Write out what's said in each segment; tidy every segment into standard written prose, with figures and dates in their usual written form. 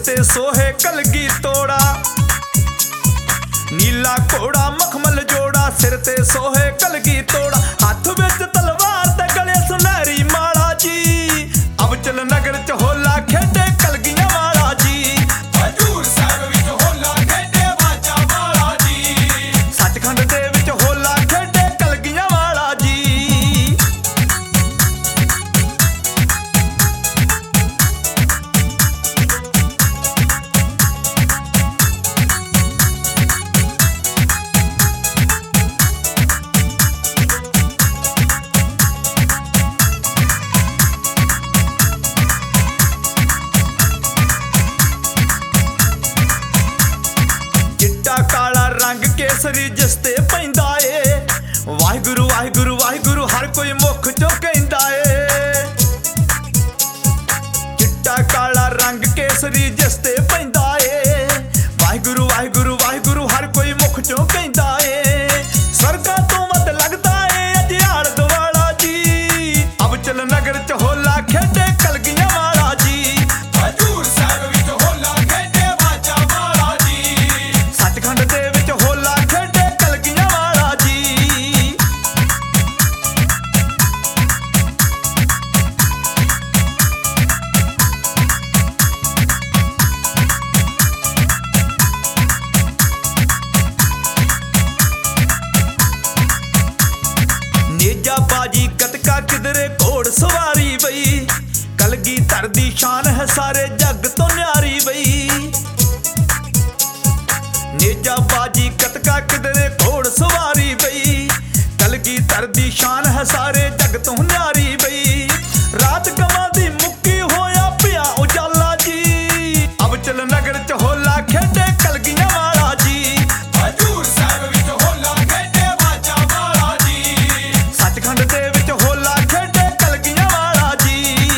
ते सोहे कलगी तोड़ा, नीला घोड़ा मखमल जोड़ा, सिर ते सोहे कलगी तोड़ा, हाथ विच तलवार ते गले सुनहरी माला जी। अब चल नगर च होला खेडे कलगियां वाला जी, हजूर साहिब विच होला खेडे बाजा वाला जी, सचखंड दे विच होला खेडे कलगियां वाला जी। काला रंग केसरी जिस ते पैंदा ए, वाहिगुरु वाहिगुरु वाहिगुरु हर कोई मुख चो कहंदा ए। चिट्टा काला रंग केसरी जिस ते पैंदा ए, वाहिगुरु वाहिगुरु वाहिगुरु हर कोई मुख चो कहंदा ए। स्वर्गा तो वध लगदा ए अजियाड़ दवाला जी, अब चल नगर च होला खेडे कलगियां वाला जी, हजूर साहिब विच होला खेडे बाजा वाला जी, सचखंड दे विच होला खेडे कलगियां वाला जी। नेजा बाजी गतका किधरे घोड़ सवारी बई, कलगी धर दी शान है सारे जग तो न्यारी बई। नेजा बाजी गतका किधरे घोड़ सवारी बई, कलगी धर दी शान है सारे जग तो न्यारी बई। रात गवां दी मुक्की होया पिया उजाला जी, अब चल नगर च होला खेडे कलगियां वाला जी, हजूर साहिब विच होला खेडे बाजा वाला जी, सचखंड दे विच होला खेडे कलगियां वाला जी।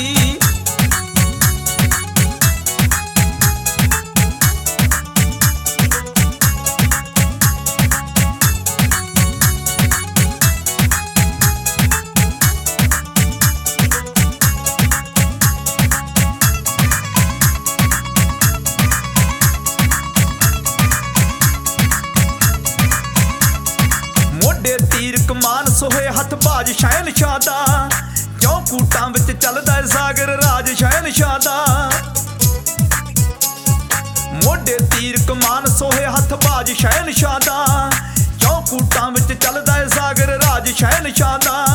मोढे तीर कमान सोहे हथ बाज शहनशाह दा, चौं कूटां विच चलदा सागर राज शहनशाह दा। मोढे तीर कमान सोहे हथ बाज शहनशाह दा, चौं कूटां विच चलदा सागर राज शहनशाह दा।